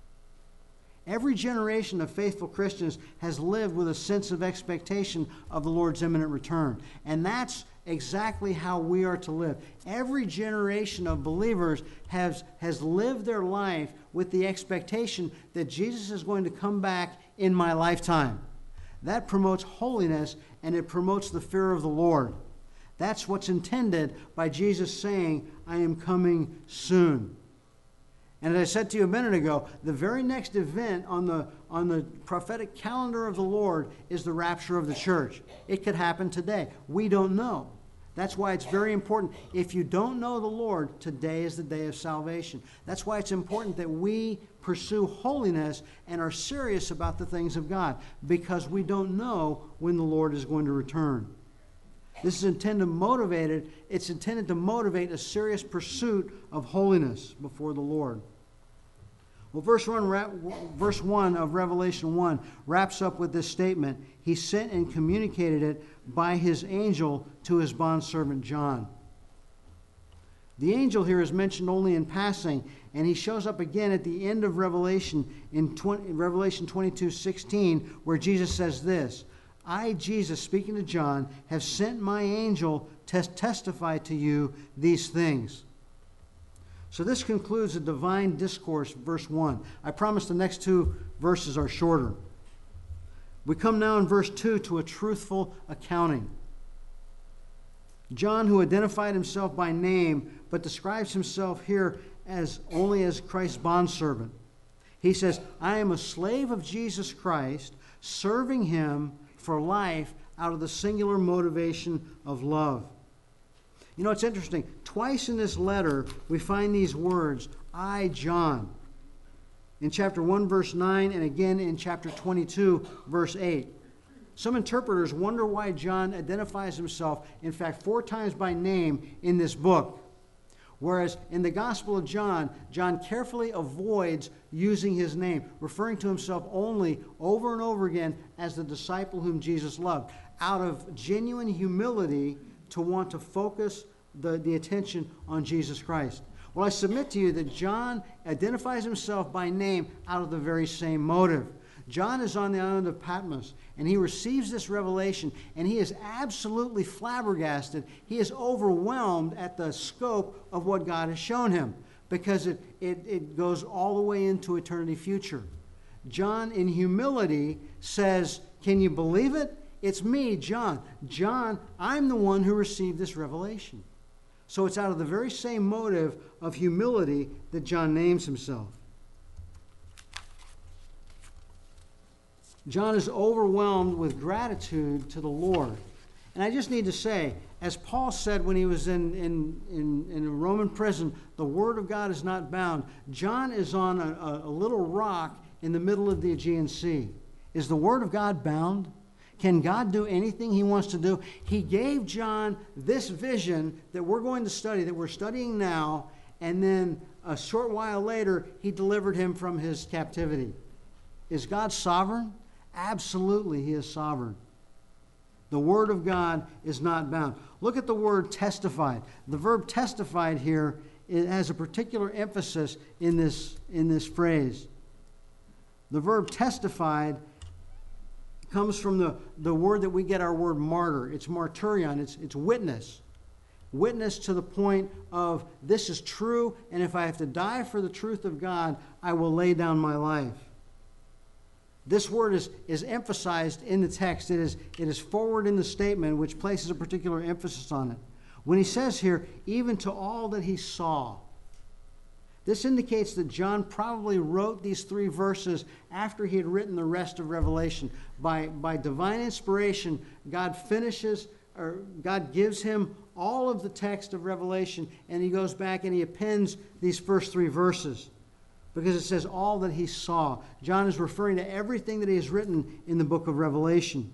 Every generation of faithful Christians has lived with a sense of expectation of the Lord's imminent return. And that's exactly how we are to live. Every generation of believers has lived their life with the expectation that Jesus is going to come back in my lifetime. That promotes holiness, and it promotes the fear of the Lord. That's what's intended by Jesus saying, I am coming soon. And as I said to you a minute ago, the very next event on the prophetic calendar of the Lord is the rapture of the church. It could happen today. We don't know. That's why it's very important. If you don't know the Lord, today is the day of salvation. That's why it's important that we pursue holiness and are serious about the things of God, because we don't know when the Lord is going to return. This is intended to motivate it. It's intended to motivate a serious pursuit of holiness before the Lord. Well, verse 1 of Revelation 1 wraps up with this statement. He sent and communicated it by His angel to His bondservant John. The angel here is mentioned only in passing, and he shows up again at the end of Revelation in Revelation 22:16, where Jesus says this, I, Jesus, speaking to John, have sent my angel to testify to you these things. So this concludes the divine discourse, verse 1. I promise the next two verses are shorter. We come now in verse 2 to a truthful accounting. John, who identified himself by name, but describes himself here only as Christ's bondservant. He says, I am a slave of Jesus Christ, serving Him for life out of the singular motivation of love. You know, it's interesting. Twice in this letter, we find these words, I, John. In chapter 1, verse 9, and again in chapter 22, verse 8. Some interpreters wonder why John identifies himself, in fact, 4 times by name in this book. Whereas in the Gospel of John, John carefully avoids using his name, referring to himself only over and over again as the disciple whom Jesus loved, out of genuine humility to want to focus the attention on Jesus Christ. Well, I submit to you that John identifies himself by name out of the very same motive. John is on the island of Patmos, and he receives this revelation, and he is absolutely flabbergasted. He is overwhelmed at the scope of what God has shown him, because it goes all the way into eternity future. John, in humility, says, can you believe it? It's me, John. John, I'm the one who received this revelation. So it's out of the very same motive of humility that John names himself. John is overwhelmed with gratitude to the Lord. And I just need to say, as Paul said when he was in a Roman prison, the word of God is not bound. John is on a little rock in the middle of the Aegean Sea. Is the word of God bound? Can God do anything he wants to do? He gave John this vision that we're going to study, that we're studying now, and then a short while later, he delivered him from his captivity. Is God sovereign? Absolutely, he is sovereign. The word of God is not bound. Look at the word testified. The verb testified here, it has a particular emphasis in this phrase. The verb testified comes from the word that we get our word martyr. It's martyrion. It's witness. Witness to the point of this is true, and if I have to die for the truth of God, I will lay down my life. This word is emphasized in the text. It is forward in the statement, which places a particular emphasis on it. When he says here, even to all that he saw, this indicates that John probably wrote these 3 verses after he had written the rest of Revelation. By divine inspiration, God gives him all of the text of Revelation, and he goes back and he appends these first 3 verses. Because it says all that he saw. John is referring to everything that he has written in the book of Revelation.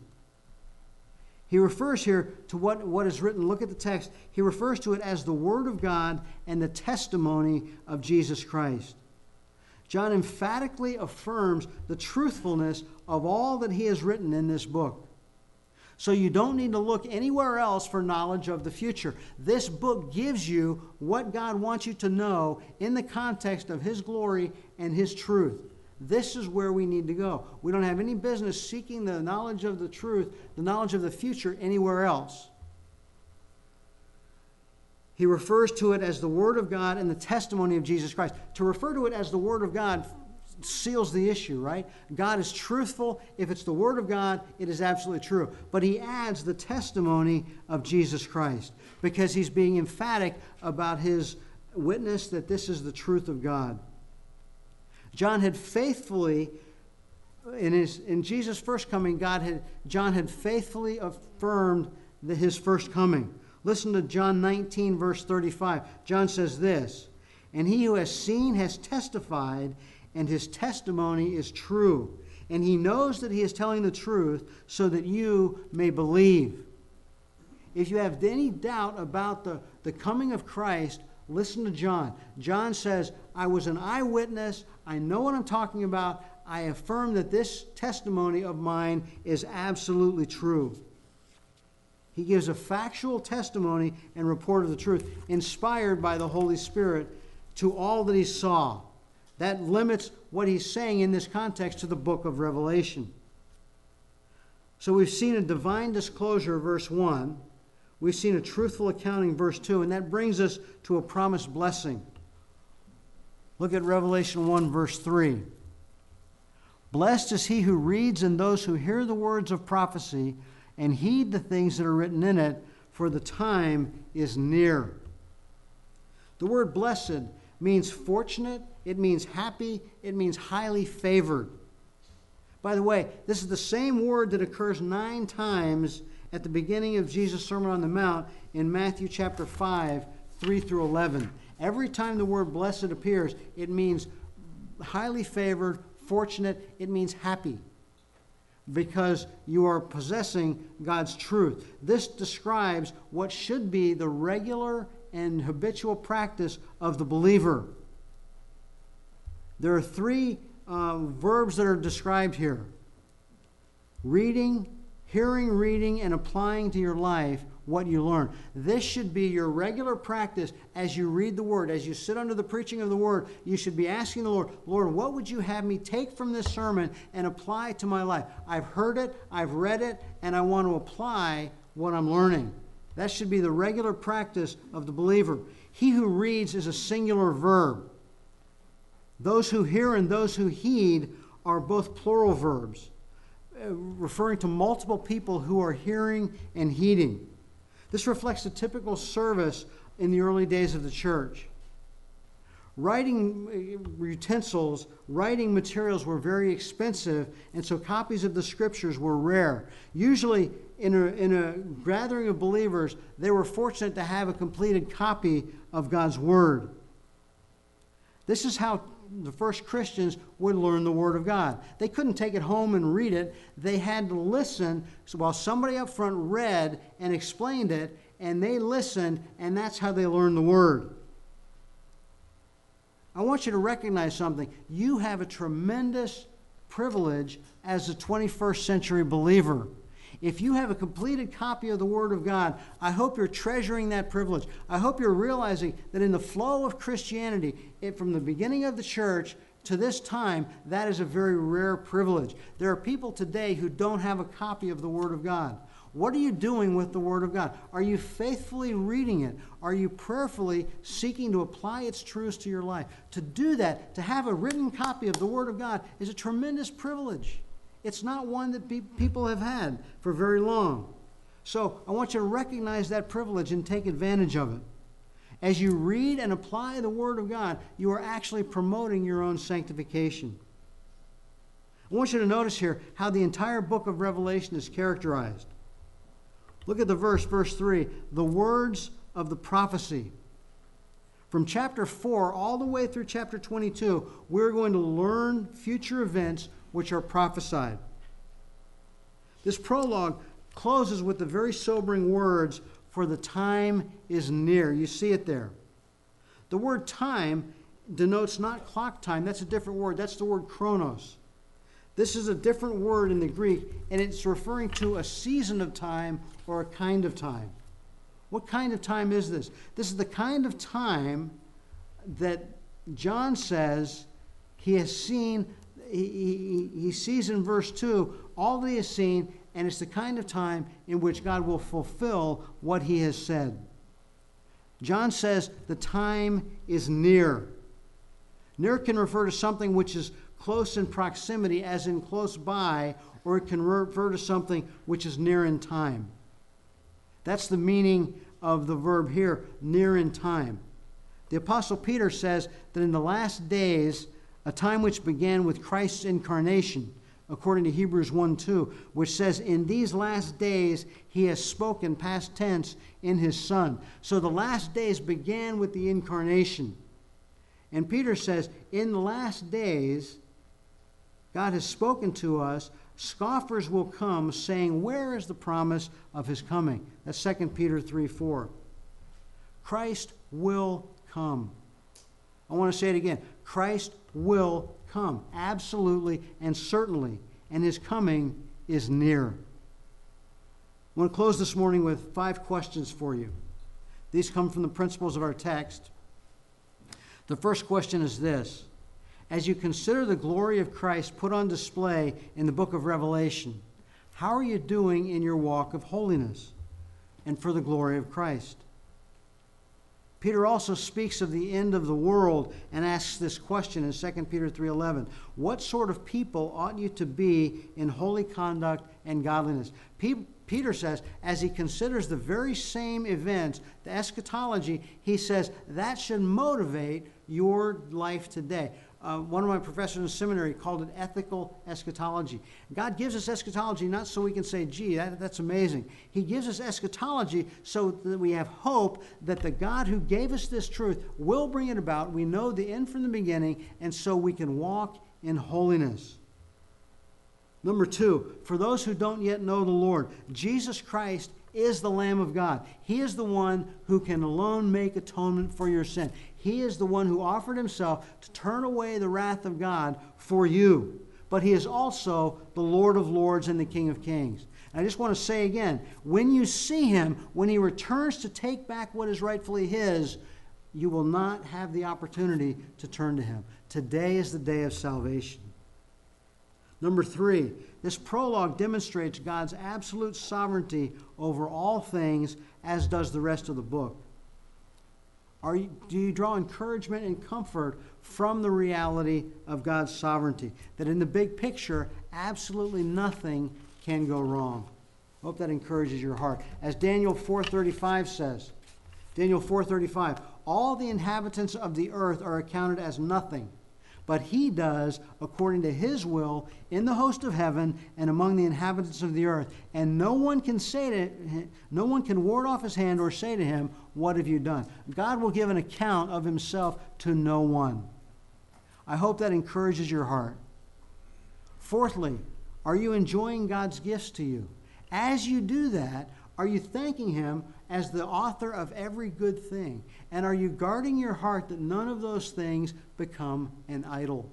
He refers here to what is written. Look at the text. He refers to it as the word of God and the testimony of Jesus Christ. John emphatically affirms the truthfulness of all that he has written in this book. So you don't need to look anywhere else for knowledge of the future. This book gives you what God wants you to know in the context of his glory and his truth. This is where we need to go. We don't have any business seeking the knowledge of the truth, the knowledge of the future, anywhere else. He refers to it as the Word of God and the testimony of Jesus Christ. To refer to it as the Word of God seals the issue, right? God is truthful. If it's the Word of God, it is absolutely true. But he adds the testimony of Jesus Christ because he's being emphatic about his witness that this is the truth of God. John had faithfully, in Jesus' first coming, John had faithfully affirmed his first coming. Listen to John 19, verse 35. John says this, "And he who has seen has testified, and his testimony is true. And he knows that he is telling the truth so that you may believe." If you have any doubt about the coming of Christ, listen to John. John says, I was an eyewitness. I know what I'm talking about. I affirm that this testimony of mine is absolutely true. He gives a factual testimony and report of the truth, inspired by the Holy Spirit to all that he saw. That limits what he's saying in this context to the book of Revelation. So we've seen a divine disclosure, verse 1. We've seen a truthful accounting, verse 2, and that brings us to a promised blessing. Look at Revelation 1, verse 3. "Blessed is he who reads and those who hear the words of prophecy and heed the things that are written in it, for the time is near." The word blessed means fortunate, it means happy, it means highly favored. By the way, this is the same word that occurs 9 times at the beginning of Jesus' Sermon on the Mount in Matthew chapter 5, 3 through 11. Every time the word blessed appears, it means highly favored, fortunate, it means happy, because you are possessing God's truth. This describes what should be the regular and habitual practice of the believer. There are three verbs that are described here: reading, hearing, reading, and applying to your life what you learn. This should be your regular practice as you read the Word. As you sit under the preaching of the Word, you should be asking the Lord, Lord, what would you have me take from this sermon and apply to my life? I've heard it, I've read it, and I want to apply what I'm learning. That should be the regular practice of the believer. He who reads is a singular verb. Those who hear and those who heed are both plural verbs, referring to multiple people who are hearing and heeding. This reflects the typical service in the early days of the church. Writing utensils, writing materials were very expensive, and so copies of the scriptures were rare. Usually, in a gathering of believers, they were fortunate to have a completed copy of God's Word. This is how the first Christians would learn the Word of God. They couldn't take it home and read it. They had to listen while somebody up front read and explained it, and they listened, and that's how they learned the Word. I want you to recognize something. You have a tremendous privilege as a 21st century believer. If you have a completed copy of the Word of God, I hope you're treasuring that privilege. I hope you're realizing that in the flow of Christianity, from the beginning of the church to this time, that is a very rare privilege. There are people today who don't have a copy of the Word of God. What are you doing with the Word of God? Are you faithfully reading it? Are you prayerfully seeking to apply its truths to your life? To do that, to have a written copy of the Word of God, is a tremendous privilege. It's not one that people have had for very long. So I want you to recognize that privilege and take advantage of it. As you read and apply the Word of God, you are actually promoting your own sanctification. I want you to notice here how the entire book of Revelation is characterized. Look at the verse 3, the words of the prophecy. From chapter 4 all the way through chapter 22, we're going to learn future events which are prophesied. This prologue closes with the very sobering words, "For the time is near." You see it there. The word time denotes not clock time. That's a different word. That's the word chronos. This is a different word in the Greek, and it's referring to a season of time or a kind of time. What kind of time is this? This is the kind of time that John says he has seen. He sees in verse 2 all that he has seen, and it's the kind of time in which God will fulfill what he has said. John says the time is near. Near can refer to something which is close in proximity, as in close by, or it can refer to something which is near in time. That's the meaning of the verb here, near in time. The Apostle Peter says that in the last days, a time which began with Christ's incarnation, according to Hebrews 1:2, which says, in these last days he has spoken, past tense, in his Son. So the last days began with the incarnation. And Peter says, in the last days, God has spoken to us. Scoffers will come, saying, where is the promise of his coming? That's 2 Peter 3:4. Christ will come. I want to say it again. Christ will come, absolutely and certainly, and his coming is near. I want to close this morning with 5 questions for you. These come from the principles of our text. The first question is this: as you consider the glory of Christ put on display in the book of Revelation, how are you doing in your walk of holiness and for the glory of Christ? Peter also speaks of the end of the world and asks this question in 2 Peter 3:11. What sort of people ought you to be in holy conduct and godliness? Peter says, as he considers the very same events, the eschatology, he says that should motivate your life today. One of my professors in seminary called it ethical eschatology. God gives us eschatology not so we can say, gee, that's amazing. He gives us eschatology so that we have hope that the God who gave us this truth will bring it about. We know the end from the beginning, and so we can walk in holiness. Number 2, for those who don't yet know the Lord, Jesus Christ is the Lamb of God. He is the one who can alone make atonement for your sin. He is the one who offered himself to turn away the wrath of God for you. But he is also the Lord of Lords and the King of Kings. And I just want to say again, when you see him, when he returns to take back what is rightfully his, you will not have the opportunity to turn to him. Today is the day of salvation. Number 3, this prologue demonstrates God's absolute sovereignty over all things, as does the rest of the book. Do you draw encouragement and comfort from the reality of God's sovereignty? That in the big picture, absolutely nothing can go wrong. I hope that encourages your heart. As Daniel 4:35 says, Daniel 4:35, all the inhabitants of the earth are accounted as nothing, but he does according to his will in the host of heaven and among the inhabitants of the earth. And no one can ward off his hand or say to him, what have you done? God will give an account of himself to no one. I hope that encourages your heart. Fourthly, are you enjoying God's gifts to you? As you do that, are you thanking him as the author of every good thing? And are you guarding your heart that none of those things become an idol?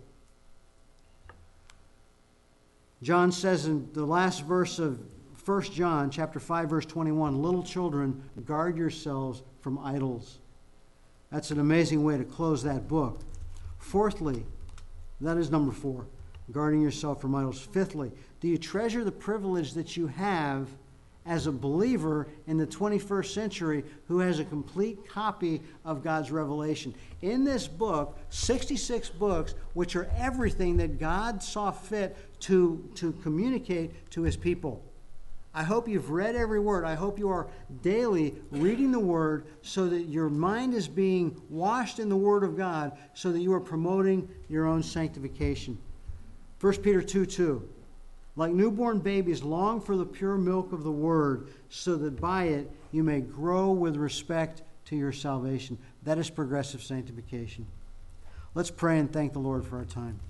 John says in the last verse of 1 John chapter 5, verse 21, little children, guard yourselves from idols. That's an amazing way to close that book. Fourthly, that is number 4, guarding yourself from idols. Fifthly, do you treasure the privilege that you have as a believer in the 21st century who has a complete copy of God's revelation? In this book, 66 books, which are everything that God saw fit to communicate to his people. I hope you've read every word. I hope you are daily reading the Word so that your mind is being washed in the Word of God so that you are promoting your own sanctification. 1 Peter 2:2. Like newborn babies, long for the pure milk of the Word, so that by it you may grow with respect to your salvation. That is progressive sanctification. Let's pray and thank the Lord for our time.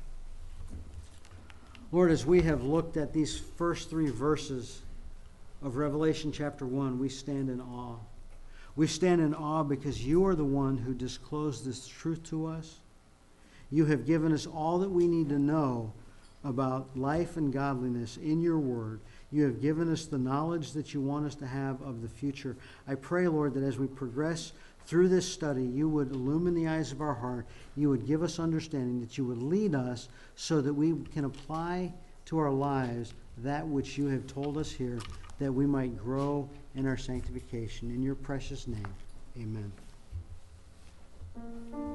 Lord, as we have looked at these first 3 verses of Revelation chapter 1, we stand in awe. We stand in awe because you are the one who disclosed this truth to us. You have given us all that we need to know about life and godliness in your word. You have given us the knowledge that you want us to have of the future. I pray, Lord, that as we progress through this study, you would illumine the eyes of our heart. You would give us understanding, that you would lead us so that we can apply to our lives that which you have told us here, that we might grow in our sanctification. In your precious name, amen.